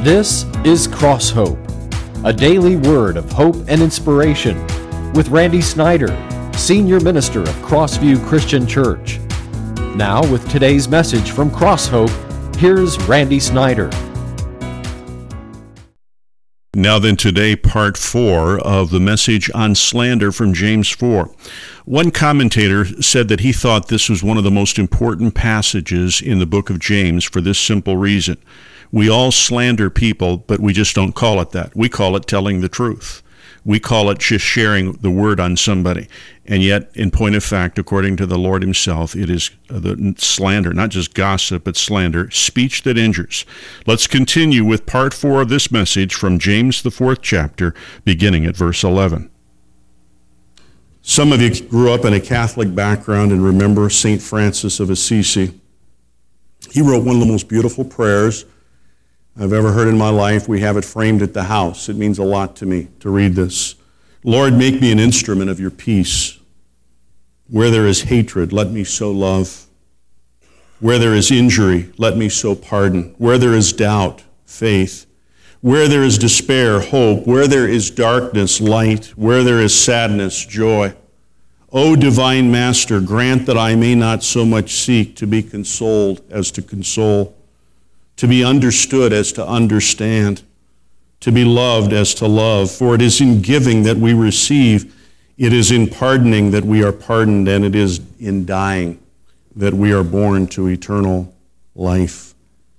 This is Cross Hope, a daily word of hope and inspiration with Randy Snyder, Senior Minister of Crossview Christian Church. Now with today's message from Cross Hope, here's Randy Snyder. Now then, today, part 4 of the message on slander from James 4. One commentator said that he thought this was one of the most important passages in the book of James for this simple reason. We all slander people, but we just don't call it that. We call it telling the truth. We call it just sharing the word on somebody. And yet, in point of fact, according to the Lord himself, it is the slander, not just gossip, but slander, speech that injures. Let's continue with part 4 of this message from James, the 4th chapter, beginning at verse 11. Some of you grew up in a Catholic background and remember St. Francis of Assisi. He wrote one of the most beautiful prayers I've ever heard in my life. We have it framed at the house. It means a lot to me to read this. Lord, make me an instrument of your peace. Where there is hatred, let me sow love. Where there is injury, let me sow pardon. Where there is doubt, faith. Where there is despair, hope. Where there is darkness, light. Where there is sadness, joy. O divine Master, grant that I may not so much seek to be consoled as to console, to be understood as to understand, to be loved as to love. For it is in giving that we receive, it is in pardoning that we are pardoned, and it is in dying that we are born to eternal life.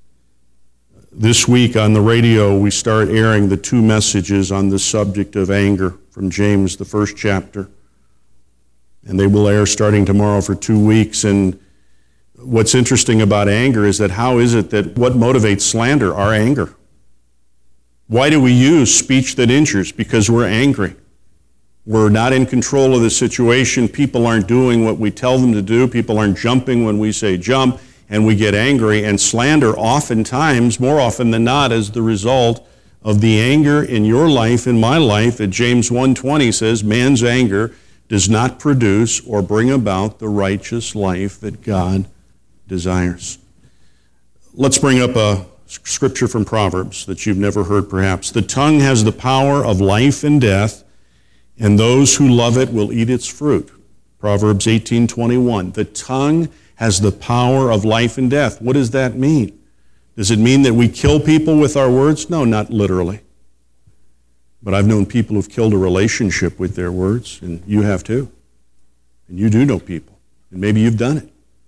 This week on the radio, we start airing the 2 messages on the subject of anger from James, the 1st chapter. And they will air starting tomorrow for 2 weeks. And what's interesting about anger is that how is it that what motivates slander? Our anger. Why do we use speech that injures? Because we're angry. We're not in control of the situation. People aren't doing what we tell them to do. People aren't jumping when we say jump, and we get angry. And slander oftentimes, more often than not, is the result of the anger in your life, in my life, that James 1:20 says, man's anger does not produce or bring about the righteous life that God desires. Let's bring up a scripture from Proverbs that you've never heard perhaps. The tongue has the power of life and death, and those who love it will eat its fruit. Proverbs 18:21. The tongue has the power of life and death. What does that mean? Does it mean that we kill people with our words? No, not literally. But I've known people who've killed a relationship with their words, and you have too. And you do know people, and maybe you've done it.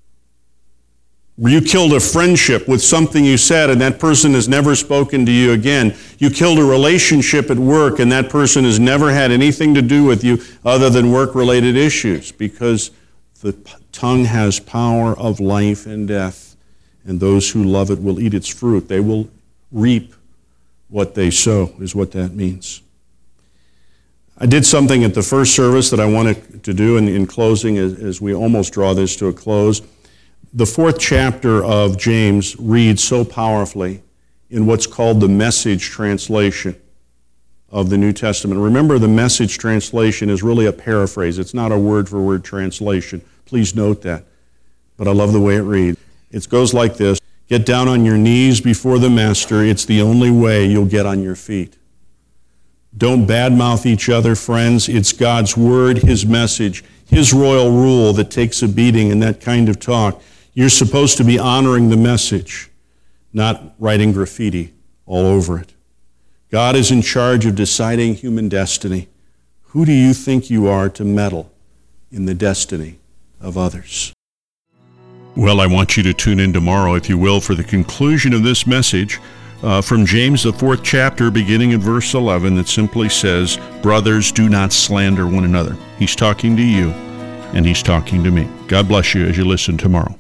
You killed a friendship with something you said, and that person has never spoken to you again. You killed a relationship at work, and that person has never had anything to do with you other than work-related issues, because the tongue has power of life and death, and those who love it will eat its fruit. They will reap what they sow, is what that means. I did something at the first service that I wanted to do in closing as we almost draw this to a close. The 4th chapter of James reads so powerfully in what's called the Message translation of the New Testament. Remember, the Message translation is really a paraphrase. It's not a word-for-word translation. Please note that. But I love the way it reads. It goes like this. Get down on your knees before the Master. It's the only way you'll get on your feet. Don't badmouth each other, friends. It's God's word, his message, his royal rule that takes a beating in that kind of talk. You're supposed to be honoring the message, not writing graffiti all over it. God is in charge of deciding human destiny. Who do you think you are to meddle in the destiny of others? Well, I want you to tune in tomorrow, if you will, for the conclusion of this message from James, the 4th chapter, beginning in verse 11, that simply says, brothers, do not slander one another. He's talking to you, and he's talking to me. God bless you as you listen tomorrow.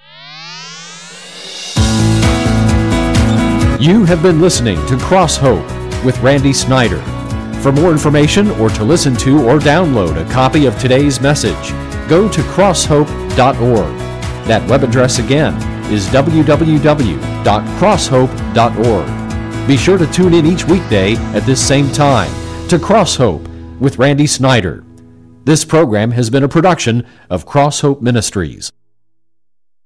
You have been listening to Cross Hope with Randy Snyder. For more information or to listen to or download a copy of today's message, go to crosshope.org. That web address again is www.crosshope.org. Be sure to tune in each weekday at this same time to Cross Hope with Randy Snyder. This program has been a production of Cross Hope Ministries.